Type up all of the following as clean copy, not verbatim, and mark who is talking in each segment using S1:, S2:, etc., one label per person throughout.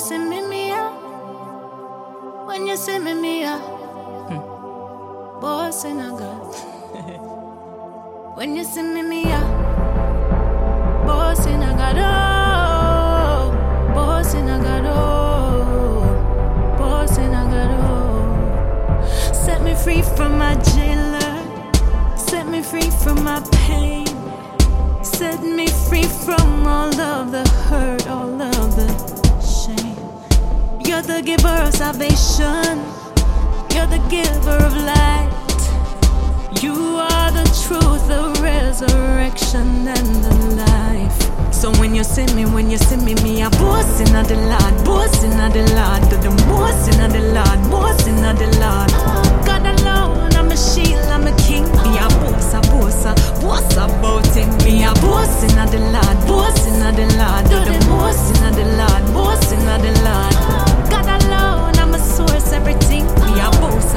S1: send me out, when you send me out, boss in a God. When you send me out, boss in a God, oh, boss in a God, oh, boss in a God, oh. Set me free from my jailer, set me free from my pain, set me free from all of the hurt, all of the shame. You're the giver of salvation, you're the giver of light. You are the truth, the resurrection, and the life. So when you see me, me a boss in the Lord, boss in the Lord, do the boss in the Lord, boss in the Lord. God alone, I'm a shield, I'm a king. Me a boss about him. Me a boss in the Lord, boss in the Lord, do the boss in the Lord, boss in the Lord. God alone, I'm a source, everything. Me a boss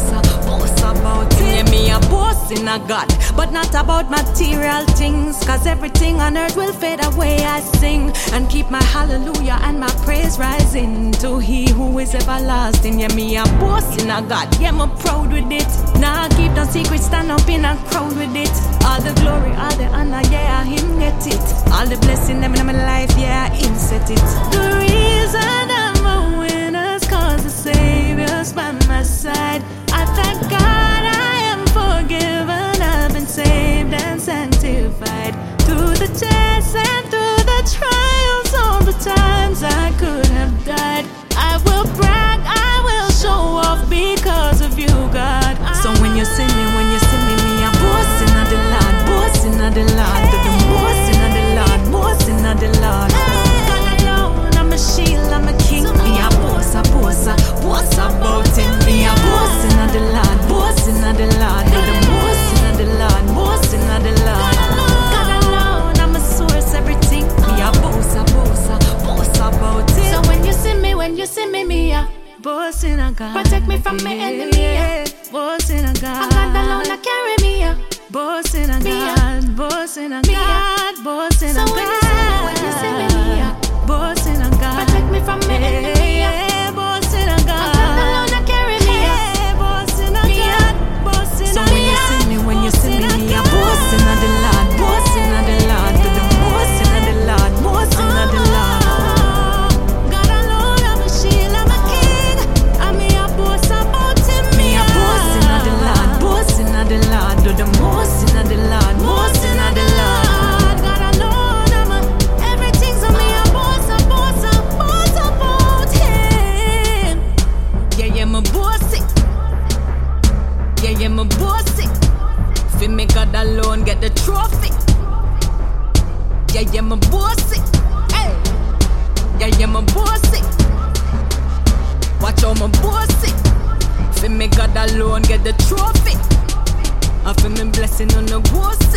S1: about him. Yeah, me a boss in a God, but not about material things. Cause everything on earth will fade away. I sing and keep my hallelujah and my praise rising to He who is everlasting. Yeah, me a boss in a God. Yeah, I'm proud with it. Nah, keep no secret, stand up in a crowd with it. All the glory, all the honor, yeah, Him get it. All the blessing them in my life, yeah, Him set it. The reason I'm a winner's cause the Savior's by my side. I thank God I am forgiven, I've been saved and sanctified. Through the tests and through the trials, all the times I could have died. I will brag, I will show off because of you, God. So when you see me, me a boss in the Lord, boss in the Lord, do the boss in the Lord, boss in the Lord. God alone, I'm a shield, I'm a king. Me a boss about him. Me a boss in the Lord, boss in the Lord, do the boss in the Lord, boss in the Lord. God alone, I'm a source, everything. Me a boss about him. So when you see me, me a boss in a God. Protect me from my enemy, yeah. Boss in a God. God alone, I carry me, yeah. Boss in a God, boss in a God, boss in a God. So when you see me, yeah. Boss in a God. Protect me from my enemy, yeah. Boss in a God. God alone, I carry me, yeah. Boss in a God, boss in a God. So when you see me, yeah. Boss in a Lord, boss in a Lord, do the boss in a Lord, boss in a Lord. God alone, I'm a shield, I'm a king. I'm a boss about him. Me a boss in a Lord, boss in a Lord, do the boss in a Lord, boss in a Lord. God alone, I'm a everything, so me a boss about him. Yeah, I'm a bossy. Yeah, I'm a bossy. Fi me God alone get the trophy. Yeah, I'm a bossy. Hey. Yeah, I'm a bossy. Watch how my bossy. Fi me God alone get the trophy. I feel me blessing on the bossy.